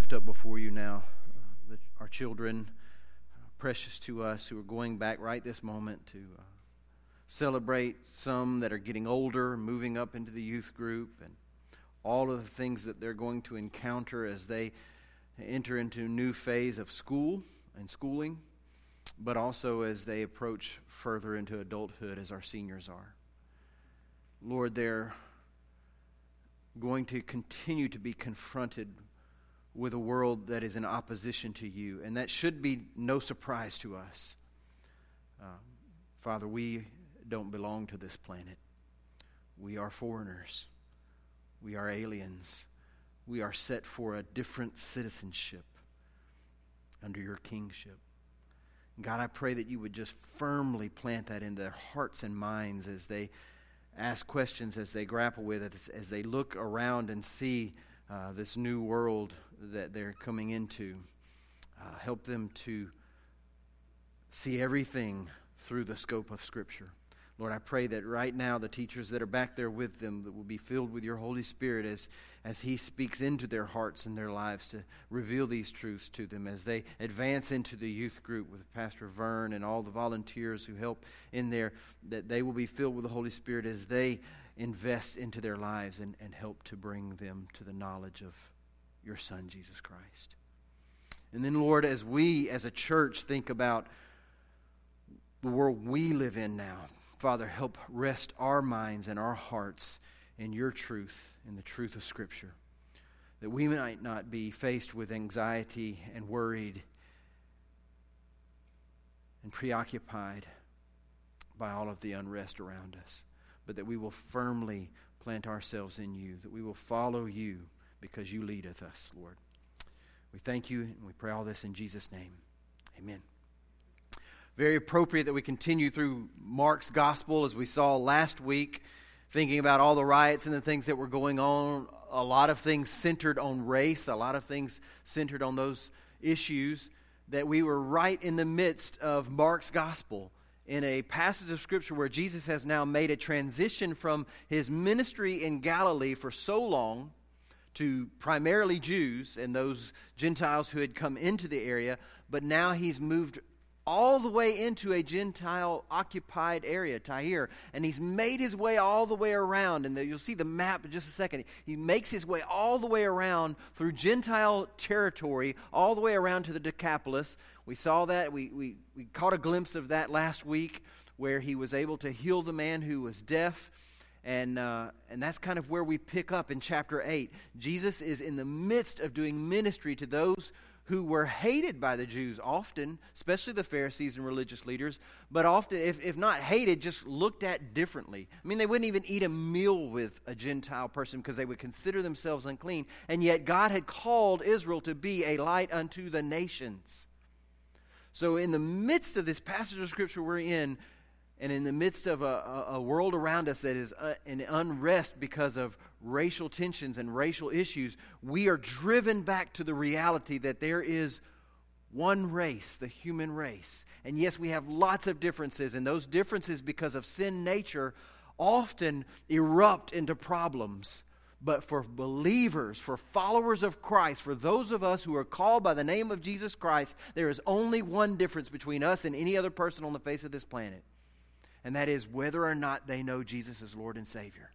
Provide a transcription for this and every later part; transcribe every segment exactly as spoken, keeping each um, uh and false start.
lift up before you now uh, the, our children, uh, precious to us, who are going back right this moment to uh, celebrate some that are getting older, moving up into the youth group, and all of the things that they're going to encounter as they enter into a new phase of school and schooling, but also as they approach further into adulthood as our seniors are. Lord, they're going to continue to be confronted with a world that is in opposition to you, and that should be no surprise to us. Uh, Father, we don't belong to this planet. We are foreigners. We are aliens. We are set for a different citizenship under your kingship. God, I pray that you would just firmly plant that in their hearts and minds as they ask questions, as they grapple with it, as, as they look around and see uh, this new world that they're coming into. Uh, help them to see everything through the scope of Scripture. Lord, I pray that right now the teachers that are back there with them that will be filled with your Holy Spirit as, as He speaks into their hearts and their lives to reveal these truths to them as they advance into the youth group with Pastor Vern and all the volunteers who help in there, that they will be filled with the Holy Spirit as they invest into their lives and, and help to bring them to the knowledge of your Son, Jesus Christ. And then, Lord, as we as a church think about the world we live in now, Father, help rest our minds and our hearts in your truth, in the truth of Scripture, that we might not be faced with anxiety and worried and preoccupied by all of the unrest around us, but that we will firmly plant ourselves in you, that we will follow you because you leadeth us, Lord. We thank you and we pray all this in Jesus' name. Amen. Very appropriate that we continue through Mark's gospel as we saw last week, thinking about all the riots and the things that were going on. A lot of things centered on race, a lot of things centered on those issues, that we were right in the midst of Mark's gospel in a passage of Scripture where Jesus has now made a transition from his ministry in Galilee for so long to primarily Jews and those Gentiles who had come into the area, but now he's moved all the way into a Gentile-occupied area, Tyre, and he's made his way all the way around, and you'll see the map in just a second. He makes his way all the way around through Gentile territory, all the way around to the Decapolis. We saw that, we, we, we caught a glimpse of that last week, where he was able to heal the man who was deaf, and uh, and that's kind of where we pick up in chapter eight. Jesus is in the midst of doing ministry to those who were hated by the Jews often, especially the Pharisees and religious leaders, but often, if, if not hated, just looked at differently. I mean, they wouldn't even eat a meal with a Gentile person because they would consider themselves unclean, and yet God had called Israel to be a light unto the nations. So in the midst of this passage of Scripture we're in, and in the midst of a, a, a world around us that is uh, in unrest because of racial tensions and racial issues, we are driven back to the reality that there is one race, the human race. And yes, we have lots of differences, and those differences, because of sin nature, often erupt into problems. But for believers, for followers of Christ, for those of us who are called by the name of Jesus Christ, there is only one difference between us and any other person on the face of this planet. And that is whether or not they know Jesus as Lord and Savior.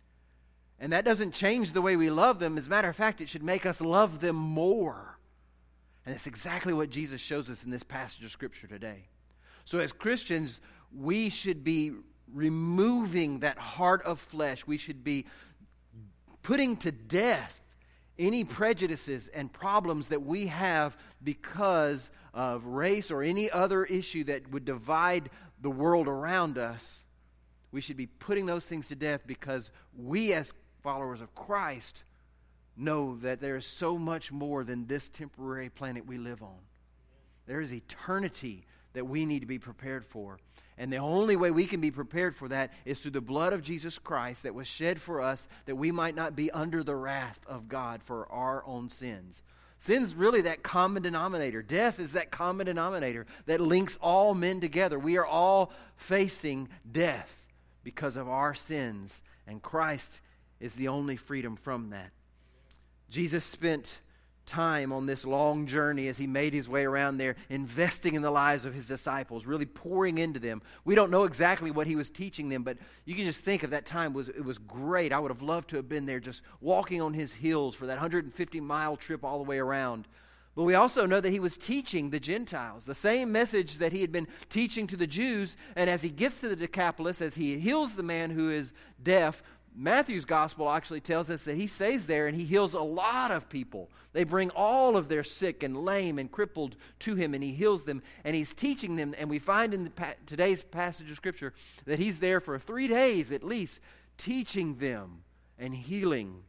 And that doesn't change the way we love them. As a matter of fact, it should make us love them more. And it's exactly what Jesus shows us in this passage of Scripture today. So as Christians, we should be removing that heart of flesh. We should be putting to death any prejudices and problems that we have because of race or any other issue that would divide the world around us. We should be putting those things to death because we, as followers of Christ, know that there is so much more than this temporary planet we live on. There is eternity that we need to be prepared for. And the only way we can be prepared for that is through the blood of Jesus Christ that was shed for us, that we might not be under the wrath of God for our own sins. Sin's really that common denominator. Death is that common denominator that links all men together. We are all facing death because of our sins, and Christ is the only freedom from that. Jesus spent time on this long journey as he made his way around there, investing in the lives of his disciples, really pouring into them. We don't know exactly what he was teaching them, but you can just think of that time. Was it was great. I would have loved to have been there just walking on his heels for that one hundred fifty mile trip all the way around. But we also know that he was teaching the Gentiles, the same message that he had been teaching to the Jews. And as he gets to the Decapolis, as he heals the man who is deaf, Matthew's gospel actually tells us that he stays there and he heals a lot of people. They bring all of their sick and lame and crippled to him, and he heals them, and he's teaching them. And we find in the pa- today's passage of Scripture that he's there for three days at least, teaching them and healing.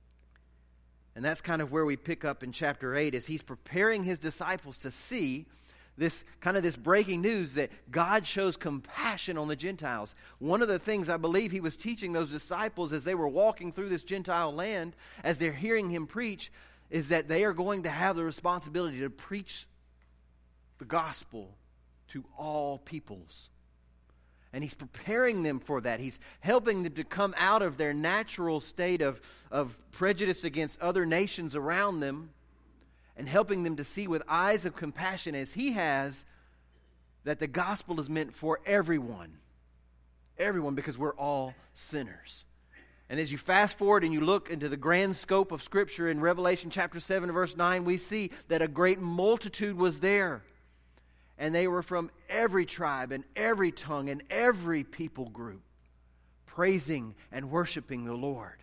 And that's kind of where we pick up in chapter eight, as he's preparing his disciples to see this kind of this breaking news that God shows compassion on the Gentiles. One of the things I believe he was teaching those disciples as they were walking through this Gentile land, as they're hearing him preach, is that they are going to have the responsibility to preach the gospel to all peoples. And he's preparing them for that. He's helping them to come out of their natural state of, of prejudice against other nations around them, and helping them to see with eyes of compassion as he has, that the gospel is meant for everyone. Everyone, because we're all sinners. And as you fast forward and you look into the grand scope of Scripture in Revelation chapter seven verse nine, we see that a great multitude was there. And they were from every tribe and every tongue and every people group, praising and worshiping the Lord.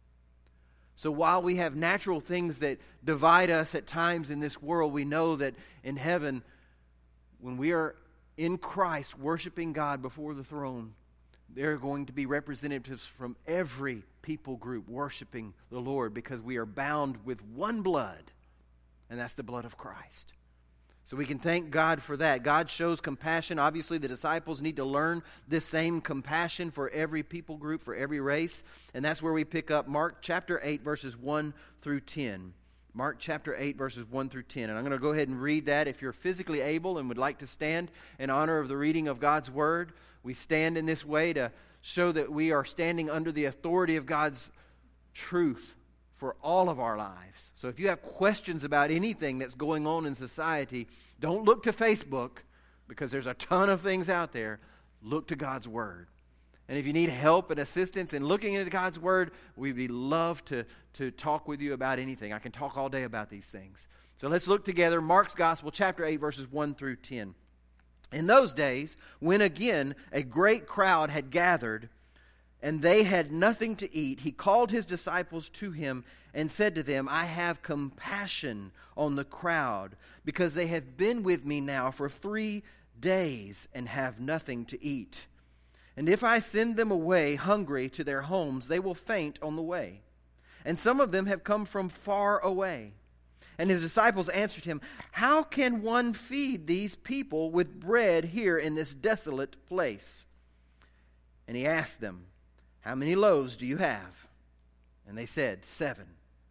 So while we have natural things that divide us at times in this world, we know that in heaven, when we are in Christ worshiping God before the throne, there are going to be representatives from every people group worshiping the Lord, because we are bound with one blood, and that's the blood of Christ. So we can thank God for that. God shows compassion. Obviously, the disciples need to learn this same compassion for every people group, for every race. And that's where we pick up Mark chapter eight, verses one through ten. Mark chapter eight, verses one through ten. And I'm going to go ahead and read that. If you're physically able and would like to stand in honor of the reading of God's Word, we stand in this way to show that we are standing under the authority of God's truth for all of our lives. So if you have questions about anything that's going on in society, don't look to Facebook, because there's a ton of things out there. Look to God's Word. And if you need help and assistance in looking into God's Word, we'd be love to, to talk with you about anything. I can talk all day about these things. So let's look together. Mark's Gospel, chapter eight, verses one through ten. In those days, when again a great crowd had gathered, and they had nothing to eat, he called his disciples to him and said to them, I have compassion on the crowd, because they have been with me now for three days and have nothing to eat. And if I send them away hungry to their homes, they will faint on the way. And some of them have come from far away. And his disciples answered him, How can one feed these people with bread here in this desolate place? And he asked them, How many loaves do you have? And they said, Seven.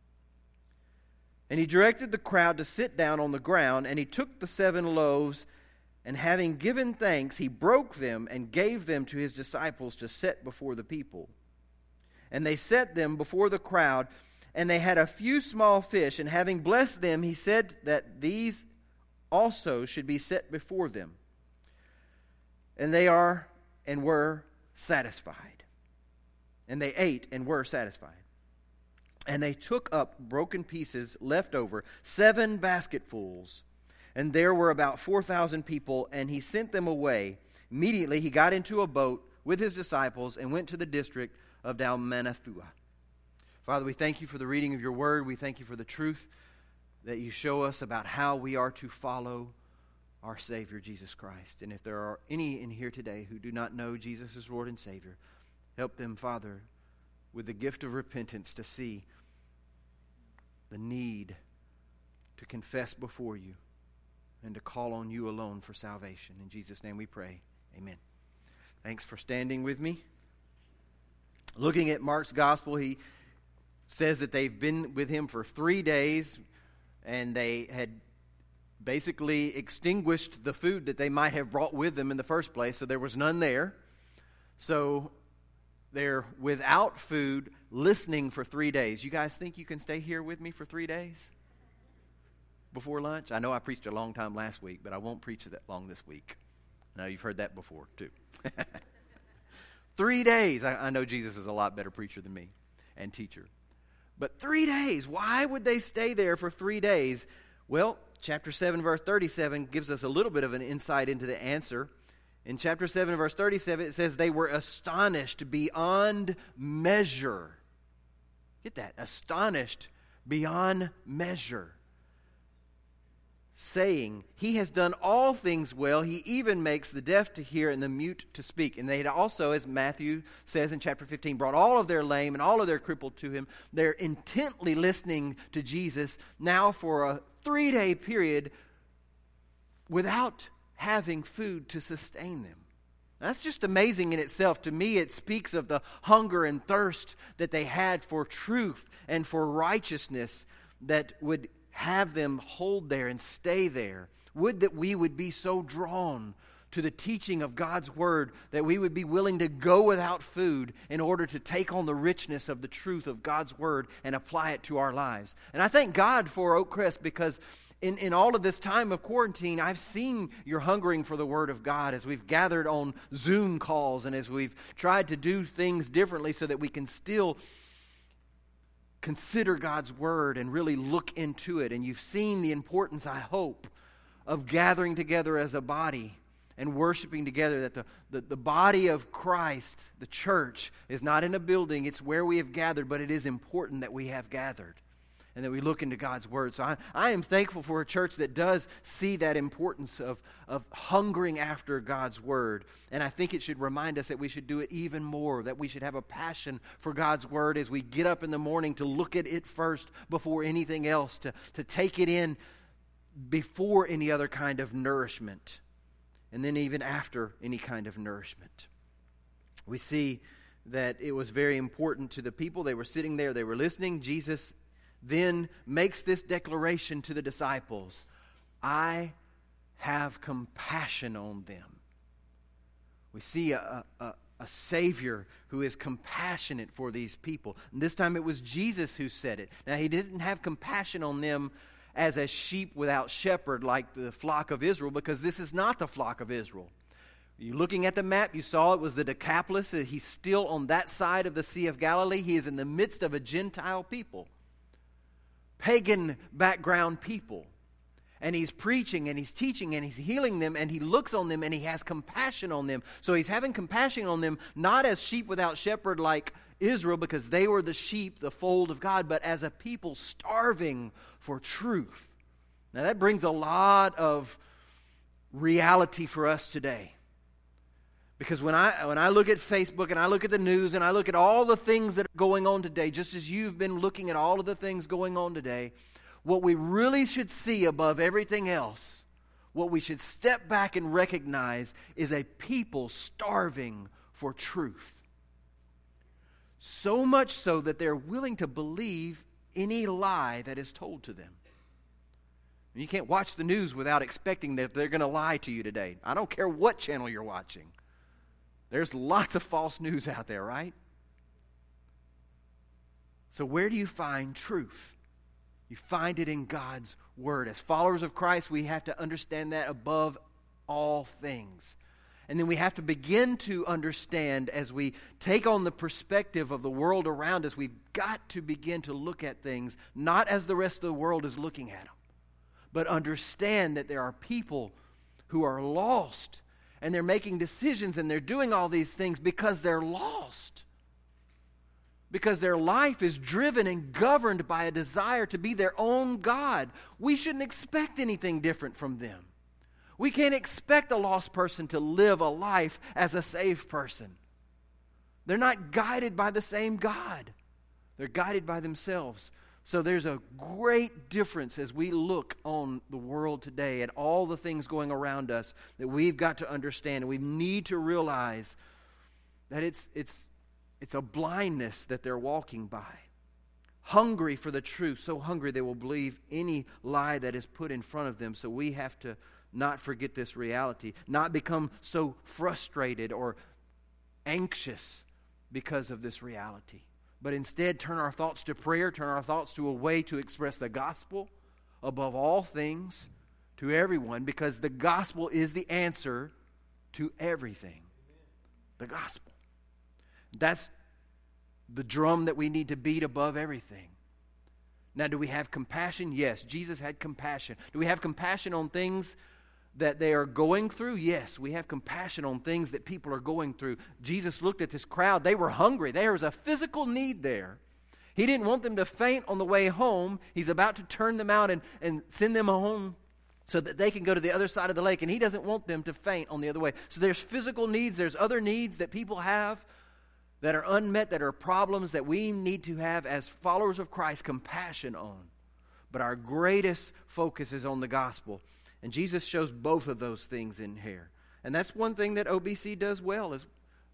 And he directed the crowd to sit down on the ground, and he took the seven loaves, and having given thanks, he broke them and gave them to his disciples to set before the people. And they set them before the crowd, and they had a few small fish, and having blessed them, he said that these also should be set before them. And they are and were satisfied. And they ate and were satisfied. And they took up broken pieces left over, seven basketfuls. And there were about four thousand people, and he sent them away. Immediately he got into a boat with his disciples and went to the district of Dalmanutha. Father, we thank you for the reading of your word. We thank you for the truth that you show us about how we are to follow our Savior, Jesus Christ. And if there are any in here today who do not know Jesus as Lord and Savior, help them, Father, with the gift of repentance to see the need to confess before you and to call on you alone for salvation. In Jesus' name we pray. Amen. Thanks for standing with me. Looking at Mark's gospel, he says that they've been with him for three days, and they had basically extinguished the food that they might have brought with them in the first place, so there was none there. So they're without food, listening for three days. You guys think you can stay here with me for three days? before lunch? I know I preached a long time last week, but I won't preach that long this week. I know you've heard that before, too. Three days. I, I know Jesus is a lot better preacher than me and teacher. But three days. Why would they stay there for three days? Well, chapter seven, verse thirty-seven gives us a little bit of an insight into the answer. In chapter seven, verse thirty-seven, it says, they were astonished beyond measure. Get that? Astonished beyond measure. Saying, he has done all things well. He even makes the deaf to hear and the mute to speak. And they had also, as Matthew says in chapter fifteen, brought all of their lame and all of their crippled to him. They're intently listening to Jesus now for a three-day period without having food to sustain them. That's just amazing in itself. To me, it speaks of the hunger and thirst that they had for truth and for righteousness that would have them hold there and stay there. Would that we would be so drawn to the teaching of God's Word that we would be willing to go without food in order to take on the richness of the truth of God's Word and apply it to our lives. And I thank God for Oak Crest, because in, in all of this time of quarantine, I've seen your hungering for the Word of God as we've gathered on Zoom calls and as we've tried to do things differently so that we can still consider God's Word and really look into it. And you've seen the importance, I hope, of gathering together as a body and worshiping together, that the, the, the body of Christ, the church, is not in a building. It's where we have gathered, but it is important that we have gathered and that we look into God's Word. So I, I am thankful for a church that does see that importance of, of hungering after God's Word. And I think it should remind us that we should do it even more, that we should have a passion for God's Word as we get up in the morning to look at it first before anything else, to, to take it in before any other kind of nourishment, and then even after any kind of nourishment. We see that it was very important to the people. They were sitting there, they were listening. Jesus then makes this declaration to the disciples: I have compassion on them. We see a, a, a Savior who is compassionate for these people. And this time it was Jesus who said it. Now, he didn't have compassion on them as a sheep without shepherd like the flock of Israel, because this is not the flock of Israel. You're looking at the map, you saw it was the Decapolis. He's still on that side of the Sea of Galilee. He is in the midst of a Gentile people, pagan background people. And he's preaching and he's teaching and he's healing them, and he looks on them and he has compassion on them. So he's having compassion on them, not as sheep without shepherd like Israel, because they were the sheep, the fold of God, but as a people starving for truth. Now that brings a lot of reality for us today. Because when I when I look at Facebook and I look at the news and I look at all the things that are going on today, just as you've been looking at all of the things going on today, what we really should see above everything else, what we should step back and recognize, is a people starving for truth. So much so that they're willing to believe any lie that is told to them. You can't watch the news without expecting that they're going to lie to you today. I don't care what channel you're watching. There's lots of false news out there, right? So where do you find truth? You find it in God's Word. As followers of Christ, we have to understand that above all things. And then we have to begin to understand, as we take on the perspective of the world around us, we've got to begin to look at things not as the rest of the world is looking at them, but understand that there are people who are lost, and they're making decisions and they're doing all these things because they're lost. Because their life is driven and governed by a desire to be their own God. We shouldn't expect anything different from them. We can't expect a lost person to live a life as a saved person. They're not guided by the same God. They're guided by themselves. So there's a great difference as we look on the world today at all the things going around us that we've got to understand. And we need to realize that it's it's it's a blindness that they're walking by. Hungry for the truth, so hungry they will believe any lie that is put in front of them. So we have to not forget this reality, not become so frustrated or anxious because of this reality, but instead turn our thoughts to prayer, turn our thoughts to a way to express the gospel, above all things to everyone, because the gospel is the answer to everything. The gospel. That's the drum that we need to beat above everything. Now, do we have compassion? Yes, Jesus had compassion. Do we have compassion on things that they are going through? Yes, we have compassion on things that people are going through. Jesus looked at this crowd. They were hungry. There was a physical need there. He didn't want them to faint on the way home. He's about to turn them out and, and send them home so that they can go to the other side of the lake. And he doesn't want them to faint on the other way. So there's physical needs. There's other needs that people have that are unmet, that are problems that we need to have as followers of Christ compassion on. But our greatest focus is on the gospel. And Jesus shows both of those things in here. And that's one thing that O B C does well, is,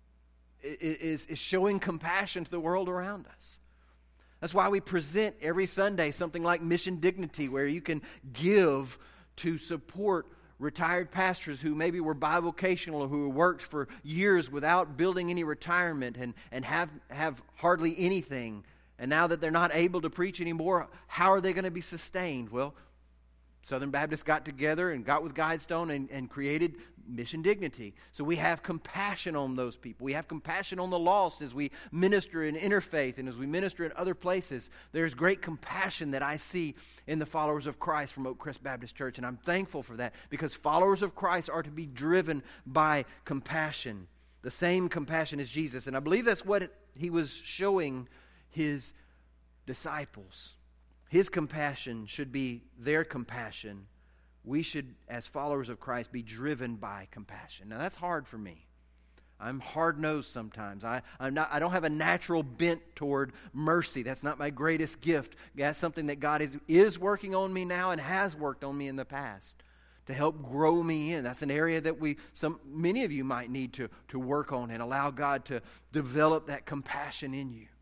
is, is showing compassion to the world around us. That's why we present every Sunday something like Mission Dignity, where you can give to support retired pastors who maybe were bivocational or who worked for years without building any retirement and, and have, have hardly anything. And now that they're not able to preach anymore, how are they going to be sustained? Well, Southern Baptists got together and got with Guidestone and, and created Mission Dignity. So we have compassion on those people. We have compassion on the lost as we minister in Interfaith and as we minister in other places. There's great compassion that I see in the followers of Christ from Oakcrest Baptist Church, and I'm thankful for that, because followers of Christ are to be driven by compassion, the same compassion as Jesus. And I believe that's what it, he was showing his disciples. His compassion should be their compassion. We should, as followers of Christ, be driven by compassion. Now, that's hard for me. I'm hard-nosed sometimes. I, I'm not, I don't have a natural bent toward mercy. That's not my greatest gift. That's something that God is, is working on me now and has worked on me in the past to help grow me in. That's an area that we, some, many of you might need to, to work on and allow God to develop that compassion in you.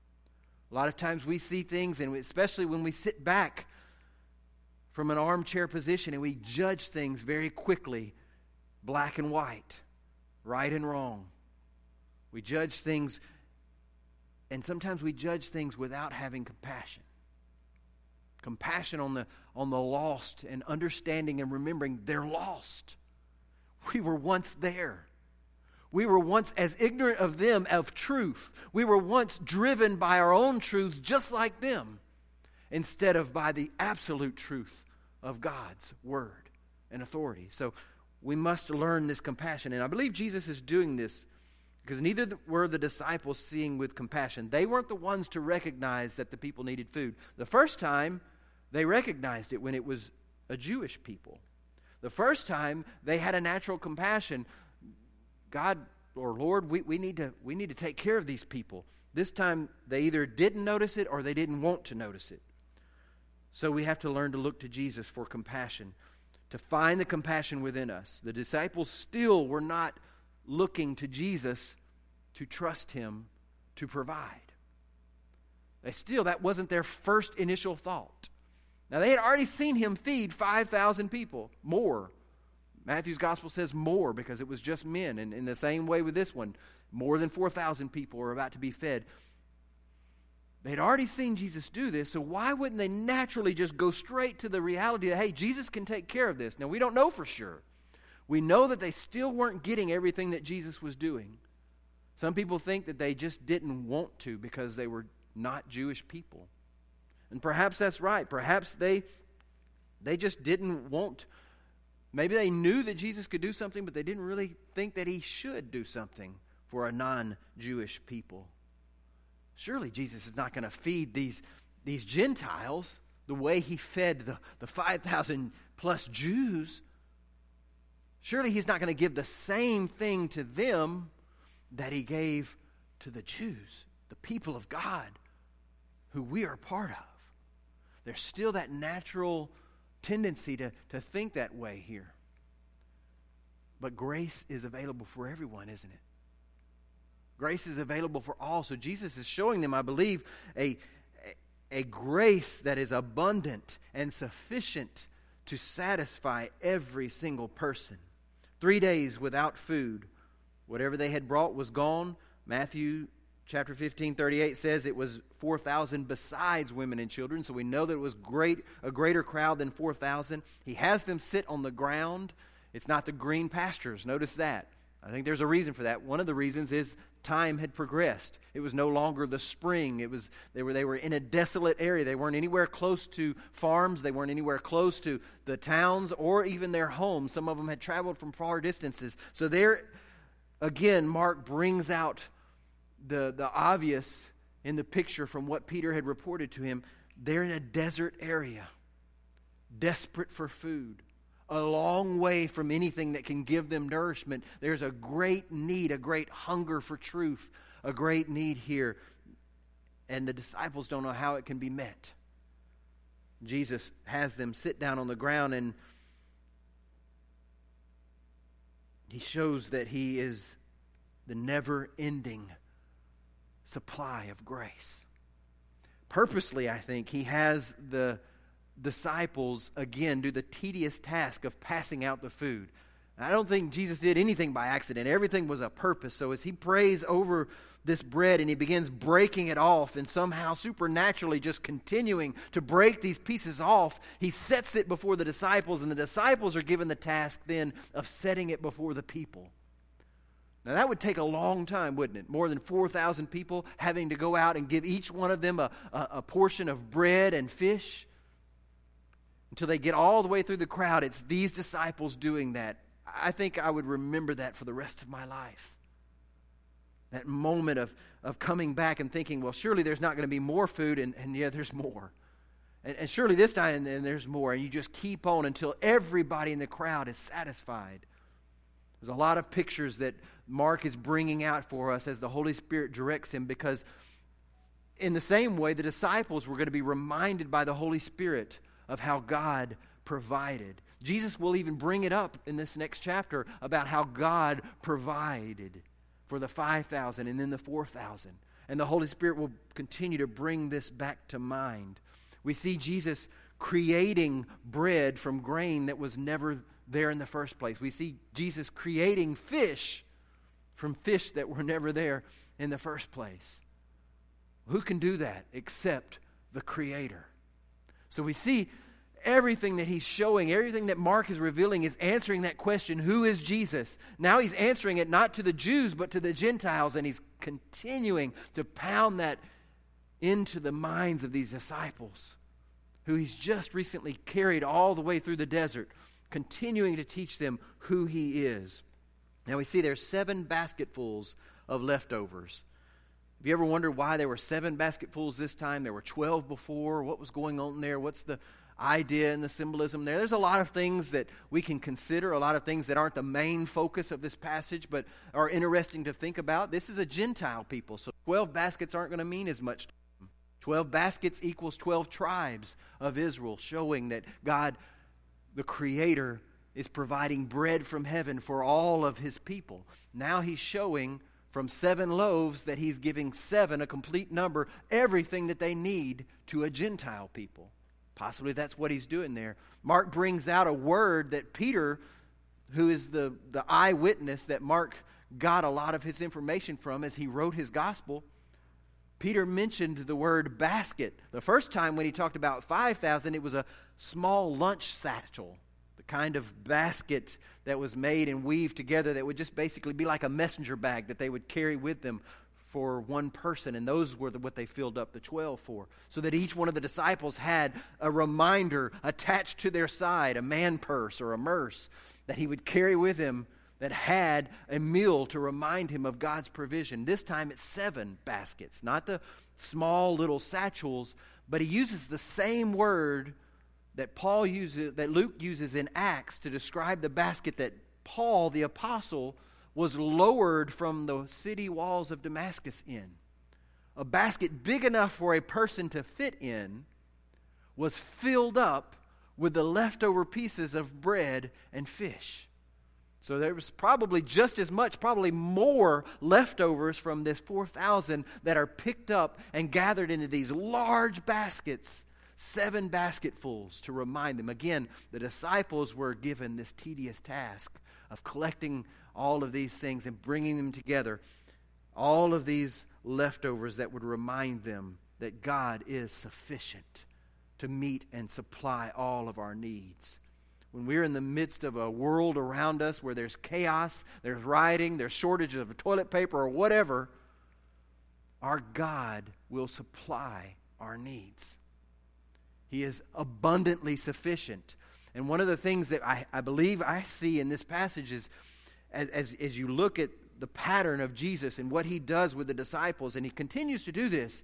A lot of times we see things, and especially when we sit back from an armchair position and we judge things very quickly, black and white, right and wrong. We judge things, and sometimes we judge things without having compassion. Compassion on the, on the lost, and understanding and remembering they're lost. We were once there. We were once as ignorant of them of truth. We were once driven by our own truths just like them, instead of by the absolute truth of God's word and authority. So we must learn this compassion. And I believe Jesus is doing this because neither were the disciples seeing with compassion. They weren't the ones to recognize that the people needed food. The first time, they recognized it when it was a Jewish people. The first time, they had a natural compassion. God or Lord, we, we need to we need to take care of these people. This time they either didn't notice it or they didn't want to notice it. So we have to learn to look to Jesus for compassion, to find the compassion within us. The disciples still were not looking to Jesus to trust him to provide. They still, that wasn't their first initial thought. Now they had already seen him feed five thousand people, more. Matthew's gospel says more because it was just men. And in the same way with this one, more than four thousand people were about to be fed. They had already seen Jesus do this, so why wouldn't they naturally just go straight to the reality that, hey, Jesus can take care of this? Now, we don't know for sure. We know that they still weren't getting everything that Jesus was doing. Some people think that they just didn't want to because they were not Jewish people. And perhaps that's right. Perhaps they, they just didn't want. Maybe they knew that Jesus could do something, but they didn't really think that he should do something for a non-Jewish people. Surely Jesus is not going to feed these, these Gentiles the way he fed the, the five thousand plus Jews. Surely he's not going to give the same thing to them that he gave to the Jews, the people of God, who we are part of. There's still that natural tendency to, to think that way here. But grace is available for everyone, isn't it? Grace is available for all. So Jesus is showing them, I believe, a, a, a grace that is abundant and sufficient to satisfy every single person. Three days without food. Whatever they had brought was gone. Matthew Chapter fifteen, thirty-eight says it was four thousand besides women and children, so we know that it was great, a greater crowd than four thousand. He has them sit on the ground. It's not the green pastures. Notice that. I think there's a reason for that. One of the reasons is time had progressed. It was no longer the spring. It was they were they were in a desolate area. They weren't anywhere close to farms. They weren't anywhere close to the towns or even their homes. Some of them had traveled from far distances. So there, again, Mark brings out the, the obvious in the picture from what Peter had reported to him. They're in a desert area, desperate for food. A long way from anything that can give them nourishment. There's a great need, a great hunger for truth, a great need here. And the disciples don't know how it can be met. Jesus has them sit down on the ground, and he shows that he is the never-ending supply of grace. Purposely, I think, he has the disciples again do the tedious task of passing out the food. I don't think Jesus did anything by accident. Everything was a purpose. So as he prays over this bread and he begins breaking it off and somehow supernaturally just continuing to break these pieces off, he sets it before the disciples, and the disciples are given the task then of setting it before the people. Now that would take a long time, wouldn't it? More than four thousand people having to go out and give each one of them a, a, a portion of bread and fish. Until they get all the way through the crowd, it's these disciples doing that. I think I would remember that for the rest of my life. That moment of, of coming back and thinking, well, surely there's not going to be more food, and, and yeah, there's more. And, and surely this time and, and there's more. And you just keep on until everybody in the crowd is satisfied. There's a lot of pictures that Mark is bringing out for us as the Holy Spirit directs him, because in the same way, the disciples were going to be reminded by the Holy Spirit of how God provided. Jesus will even bring it up in this next chapter about how God provided for the five thousand and then the four thousand. And the Holy Spirit will continue to bring this back to mind. We see Jesus creating bread from grain that was never there in the first place. We see Jesus creating fish from fish that were never there in the first place. Who can do that except the Creator? So we see everything that he's showing, everything that Mark is revealing is answering that question, who is Jesus? Now he's answering it not to the Jews but to the Gentiles, and he's continuing to pound that into the minds of these disciples who he's just recently carried all the way through the desert, continuing to teach them who he is. Now we see there's seven basketfuls of leftovers. Have you ever wondered why there were seven basketfuls this time? There were twelve before. What was going on there? What's the idea and the symbolism there? There's a lot of things that we can consider, a lot of things that aren't the main focus of this passage, but are interesting to think about. This is a Gentile people, so twelve baskets aren't going to mean as much to them. twelve baskets equals twelve tribes of Israel, showing that God, the Creator, is providing bread from heaven for all of his people. Now he's showing from seven loaves that he's giving seven, a complete number, everything that they need to a Gentile people. Possibly that's what he's doing there. Mark brings out a word that Peter, who is the, the eyewitness that Mark got a lot of his information from as he wrote his gospel, Peter mentioned the word basket. The first time when he talked about five thousand, it was a small lunch satchel, the kind of basket that was made and weaved together that would just basically be like a messenger bag that they would carry with them for one person, and those were the, what they filled up the twelve for, so that each one of the disciples had a reminder attached to their side, a man purse or a merce that he would carry with him that had a meal to remind him of God's provision. This time it's seven baskets, not the small little satchels, but he uses the same word that Paul uses, that Luke uses in Acts to describe the basket that Paul, the apostle, was lowered from the city walls of Damascus in. A basket big enough for a person to fit in was filled up with the leftover pieces of bread and fish. So there was probably just as much, probably more leftovers from this four thousand that are picked up and gathered into these large baskets, seven basketfuls to remind them. Again, the disciples were given this tedious task of collecting all of these things and bringing them together. All of these leftovers that would remind them that God is sufficient to meet and supply all of our needs. When we're in the midst of a world around us where there's chaos, there's rioting, there's shortage of toilet paper or whatever, our God will supply our needs. He is abundantly sufficient. And one of the things that I, I believe I see in this passage is as, as, as you look at the pattern of Jesus and what he does with the disciples, and he continues to do this,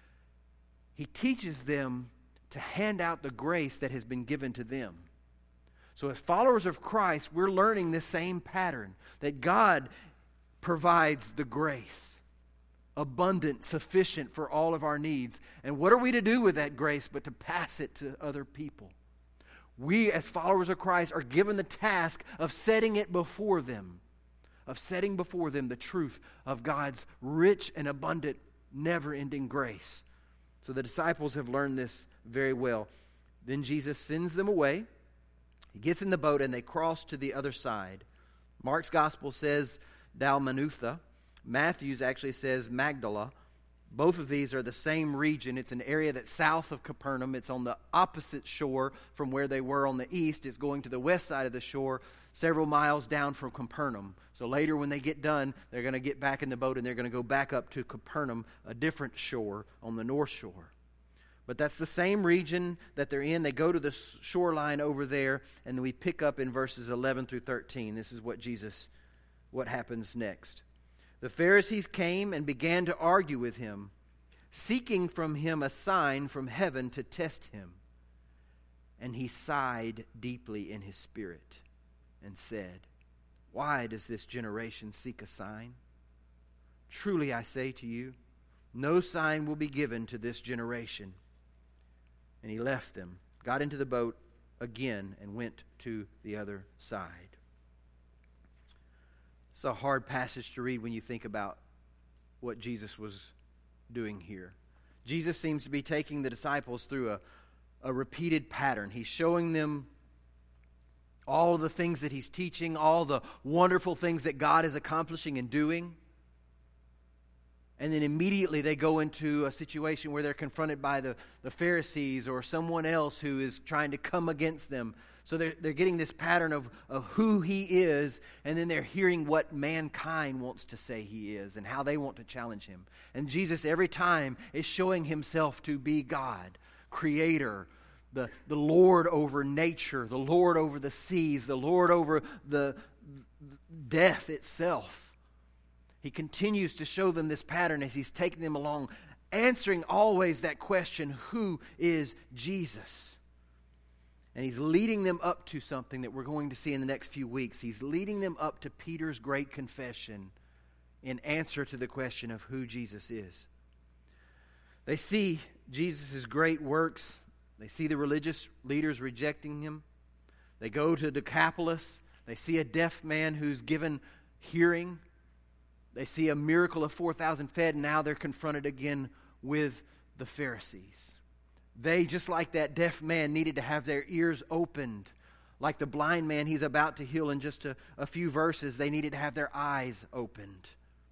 he teaches them to hand out the grace that has been given to them. So as followers of Christ, we're learning this same pattern, that God provides the grace, abundant, sufficient for all of our needs. And what are we to do with that grace but to pass it to other people? We, as followers of Christ, are given the task of setting it before them, of setting before them the truth of God's rich and abundant, never-ending grace. So the disciples have learned this very well. Then Jesus sends them away. He gets in the boat and they cross to the other side. Mark's gospel says Dalmanutha. Matthew's actually says Magdala. Both of these are the same region. It's an area that's south of Capernaum. It's on the opposite shore from where they were on the east. It's going to the west side of the shore, several miles down from Capernaum. So later when they get done, they're going to get back in the boat and they're going to go back up to Capernaum, a different shore on the north shore. But that's the same region that they're in. They go to the shoreline over there, and then we pick up in verses eleven through thirteen. This is what Jesus, what happens next. The Pharisees came and began to argue with him, seeking from him a sign from heaven to test him. And he sighed deeply in his spirit and said, "Why does this generation seek a sign? Truly I say to you, no sign will be given to this generation." And he left them, got into the boat again, and went to the other side. It's a hard passage to read when you think about what Jesus was doing here. Jesus seems to be taking the disciples through a, a repeated pattern. He's showing them all of the things that he's teaching, all the wonderful things that God is accomplishing and doing. And then immediately they go into a situation where they're confronted by the, the Pharisees or someone else who is trying to come against them. So they're, they're getting this pattern of, of who he is, and then they're hearing what mankind wants to say he is and how they want to challenge him. And Jesus every time is showing himself to be God, creator, the, the Lord over nature, the Lord over the seas, the Lord over the death itself. He continues to show them this pattern as he's taking them along, answering always that question, who is Jesus? And he's leading them up to something that we're going to see in the next few weeks. He's leading them up to Peter's great confession in answer to the question of who Jesus is. They see Jesus' great works. They see the religious leaders rejecting him. They go to Decapolis. They see a deaf man who's given hearing. They see a miracle of four thousand fed, and now they're confronted again with the Pharisees. They, just like that deaf man, needed to have their ears opened. Like the blind man he's about to heal in just a, a few verses, they needed to have their eyes opened.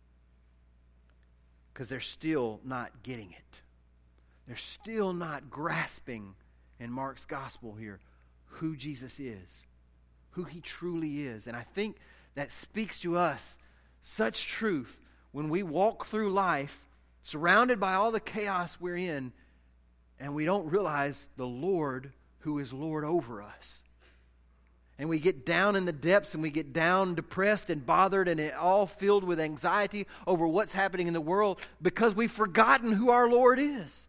Because they're still not getting it. They're still not grasping, in Mark's gospel here, who Jesus is. Who he truly is. And I think that speaks to us such truth when we walk through life surrounded by all the chaos we're in, and we don't realize the Lord who is Lord over us. And we get down in the depths and we get down depressed and bothered and it all filled with anxiety over what's happening in the world because we've forgotten who our Lord is.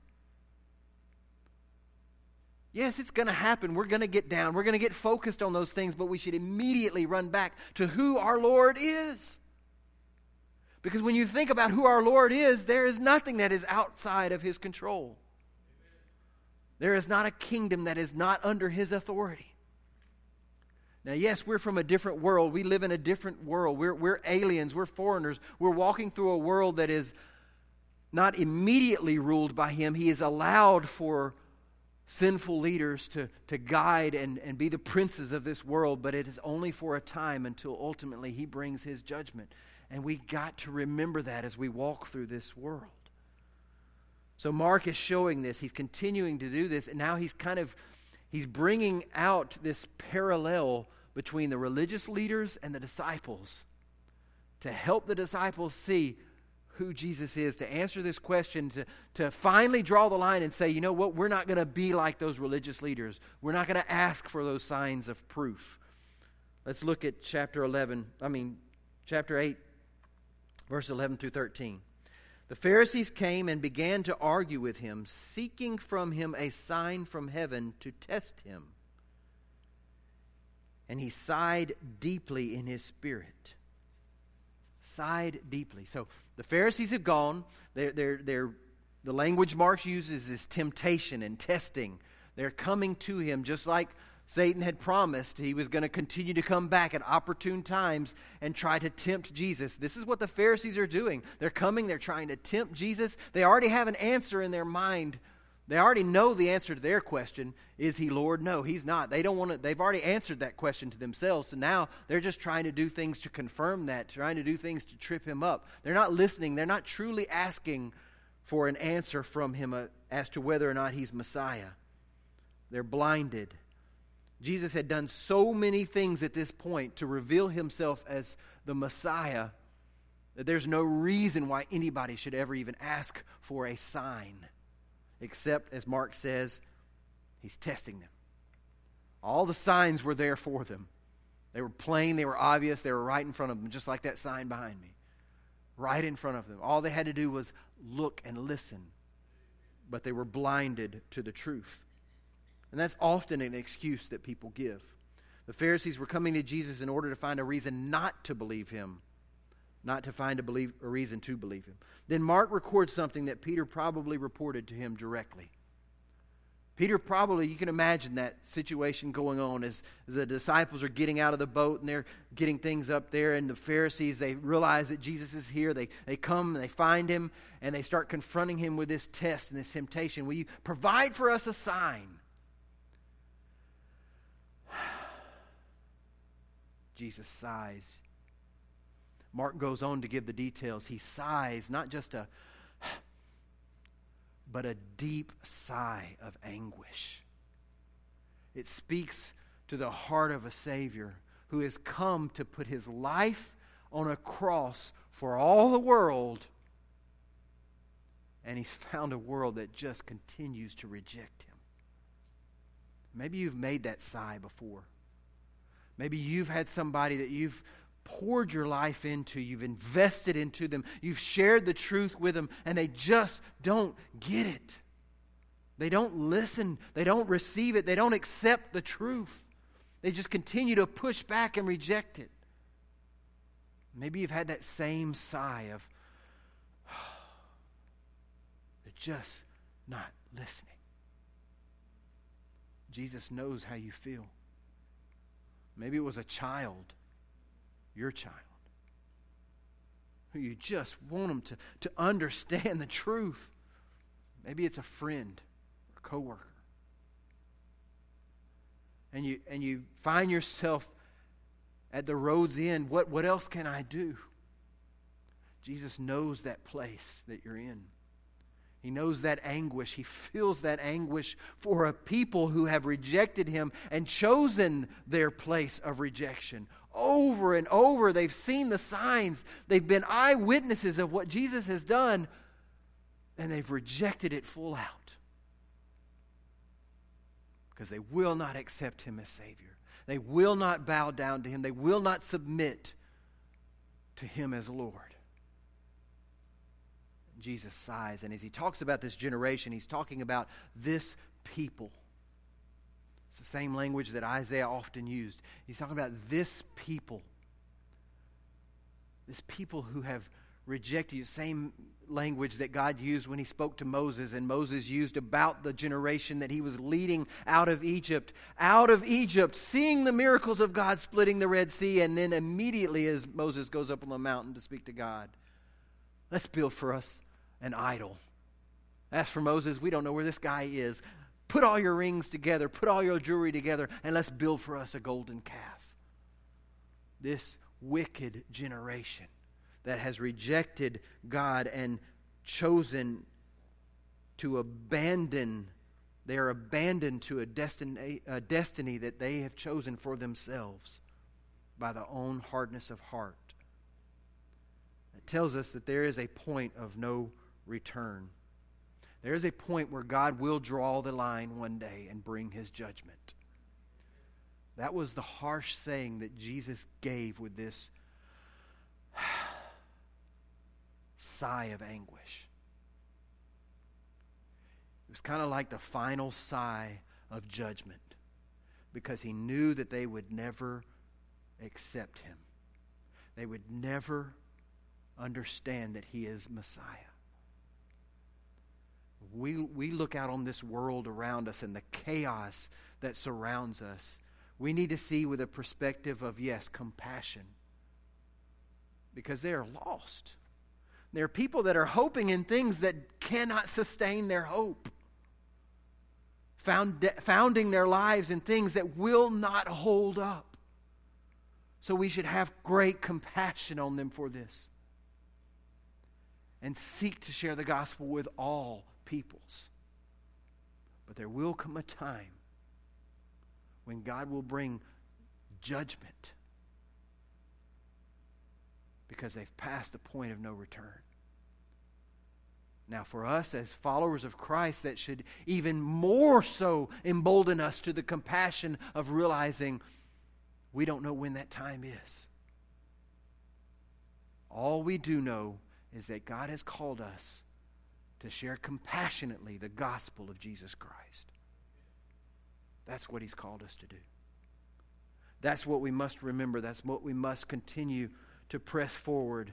Yes, it's going to happen. We're going to get down. We're going to get focused on those things, but we should immediately run back to who our Lord is. Because when you think about who our Lord is, there is nothing that is outside of his control. There is not a kingdom that is not under his authority. Now, yes, we're from a different world. We live in a different world. We're, we're aliens. We're foreigners. We're walking through a world that is not immediately ruled by him. He is allowed for sinful leaders to, to guide and, and be the princes of this world, but it is only for a time until ultimately he brings his judgment. And we got to remember that as we walk through this world. So Mark is showing this. He's continuing to do this. And now he's kind of, he's bringing out this parallel between the religious leaders and the disciples to help the disciples see who Jesus is, to answer this question, to, to finally draw the line and say, you know what, we're not going to be like those religious leaders. We're not going to ask for those signs of proof. Let's look at chapter eleven, I mean, chapter eight, verse eleven through thirteen. The Pharisees came and began to argue with him, seeking from him a sign from heaven to test him. And he sighed deeply in his spirit. Sighed deeply. So the Pharisees have gone. They're, they're, they're, the language Mark uses is temptation and testing. They're coming to him just like Satan had promised. He was going to continue to come back at opportune times and try to tempt Jesus. This is what the Pharisees are doing. They're coming. They're trying to tempt Jesus. They already have an answer in their mind. They already know the answer to their question. Is he Lord? No, he's not. They don't want to. They've already answered that question to themselves. So now they're just trying to do things to confirm that, trying to do things to trip him up. They're not listening. They're not truly asking for an answer from him uh, as to whether or not he's Messiah. They're blinded. Jesus had done so many things at this point to reveal himself as the Messiah that there's no reason why anybody should ever even ask for a sign. Except, as Mark says, he's testing them. All the signs were there for them. They were plain, they were obvious, they were right in front of them, just like that sign behind me. Right in front of them. All they had to do was look and listen. But they were blinded to the truth. And that's often an excuse that people give. The Pharisees were coming to Jesus in order to find a reason not to believe him. Not to find a, believe, a reason to believe him. Then Mark records something that Peter probably reported to him directly. Peter probably, you can imagine that situation going on as, as the disciples are getting out of the boat and they're getting things up there, and the Pharisees, they realize that Jesus is here. They, they come and they find him and they start confronting him with this test and this temptation. Will you provide for us a sign? Jesus sighs. Mark goes on to give the details. He sighs, not just a, but a deep sigh of anguish. It speaks to the heart of a Savior who has come to put his life on a cross for all the world, and he's found a world that just continues to reject him. Maybe you've made that sigh before. Maybe you've had somebody that you've poured your life into, you've invested into them, you've shared the truth with them, and they just don't get it. They don't listen, they don't receive it, they don't accept the truth. They just continue to push back and reject it. Maybe you've had that same sigh of, oh, they're just not listening. Jesus knows how you feel. Maybe it was a child, your child, who you just want them to, to understand the truth. Maybe it's a friend or coworker. And you and you find yourself at the road's end. What, what else can I do? Jesus knows that place that you're in. He knows that anguish. He feels that anguish for a people who have rejected him and chosen their place of rejection. Over and over, they've seen the signs. They've been eyewitnesses of what Jesus has done, and they've rejected it full out. Because they will not accept him as Savior. They will not bow down to him. They will not submit to him as Lord. Jesus sighs, and as he talks about this generation, he's talking about this people. It's the same language that Isaiah often used. He's talking about this people. This people who have rejected you. Same language that God used when he spoke to Moses, and Moses used about the generation that he was leading out of Egypt. Out of Egypt, seeing the miracles of God splitting the Red Sea, and then immediately as Moses goes up on the mountain to speak to God, let's build for us an idol. As for Moses, we don't know where this guy is. Put all your rings together, put all your jewelry together, and let's build for us a golden calf. This wicked generation, that has rejected God and chosen to abandon, they are abandoned to a destiny, a destiny that they have chosen for themselves by their own hardness of heart. It tells us that there is a point of no return. There is a point where God will draw the line one day and bring His judgment. That was the harsh saying that Jesus gave with this sigh of anguish. It was kind of like the final sigh of judgment, because He knew that they would never accept Him. They would never understand that He is Messiah. We, we look out on this world around us and the chaos that surrounds us. We need to see with a perspective of, yes, compassion. Because they are lost. There are people that are hoping in things that cannot sustain their hope. Found, founding their lives in things that will not hold up. So we should have great compassion on them for this. And seek to share the gospel with all peoples. But there will come a time when God will bring judgment, because they've passed the point of no return. Now, for us as followers of Christ, that should even more so embolden us to the compassion of realizing we don't know when that time is. All we do know is that God has called us to share compassionately the gospel of Jesus Christ. That's what He's called us to do. That's what we must remember. That's what we must continue to press forward.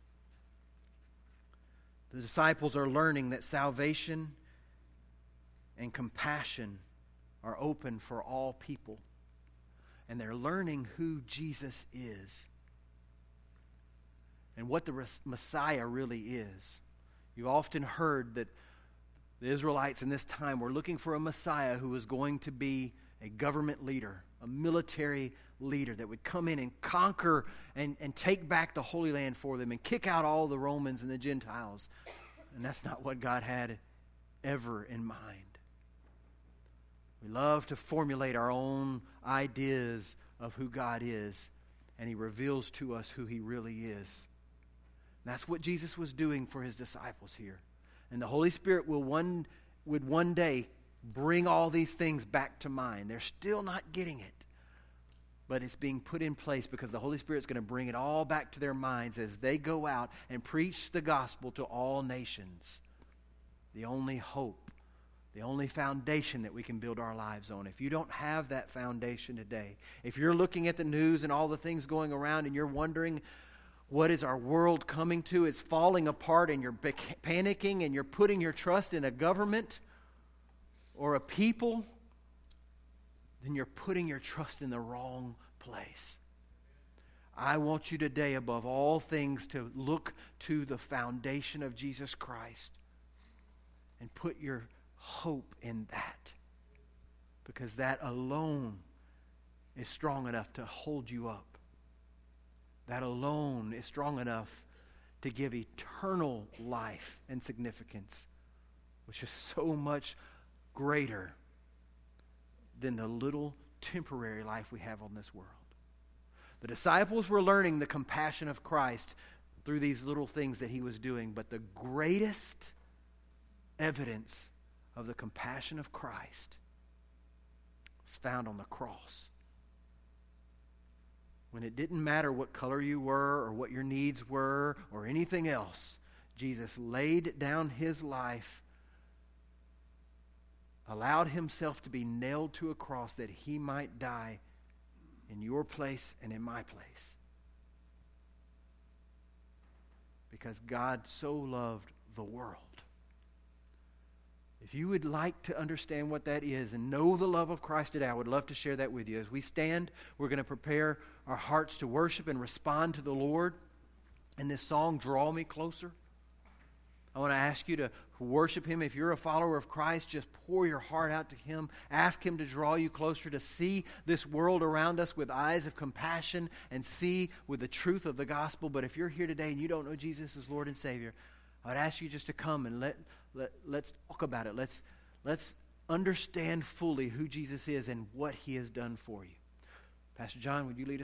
The disciples are learning that salvation and compassion are open for all people. And they're learning who Jesus is and what the Messiah really is. You've often heard that the Israelites in this time were looking for a Messiah who was going to be a government leader, a military leader that would come in and conquer and, and take back the Holy Land for them and kick out all the Romans and the Gentiles. And that's not what God had ever in mind. We love to formulate our own ideas of who God is, and He reveals to us who He really is. And that's what Jesus was doing for His disciples here. And the Holy Spirit will one would one day bring all these things back to mind. They're still not getting it. But it's being put in place because the Holy Spirit's going to bring it all back to their minds as they go out and preach the gospel to all nations. The only hope, the only foundation that we can build our lives on. If you don't have that foundation today, if you're looking at the news and all the things going around and you're wondering, what is our world coming to? It's falling apart, and you're panicking and you're putting your trust in a government or a people, then you're putting your trust in the wrong place. I want you today, above all things, to look to the foundation of Jesus Christ and put your hope in that, because that alone is strong enough to hold you up. That alone is strong enough to give eternal life and significance, which is so much greater than the little temporary life we have on this world. The disciples were learning the compassion of Christ through these little things that He was doing, but the greatest evidence of the compassion of Christ is found on the cross. When it didn't matter what color you were or what your needs were or anything else, Jesus laid down His life, allowed Himself to be nailed to a cross that He might die in your place and in my place. Because God so loved the world. If you would like to understand what that is and know the love of Christ today, I would love to share that with you. As we stand, we're going to prepare our hearts to worship and respond to the Lord. And this song, Draw Me Closer. I want to ask you to worship Him. If you're a follower of Christ, just pour your heart out to Him. Ask Him to draw you closer, to see this world around us with eyes of compassion and see with the truth of the gospel. But if you're here today and you don't know Jesus as Lord and Savior, I would ask you just to come and let, let, let's talk about it. Let's, let's understand fully who Jesus is and what He has done for you. Pastor John, would you lead us?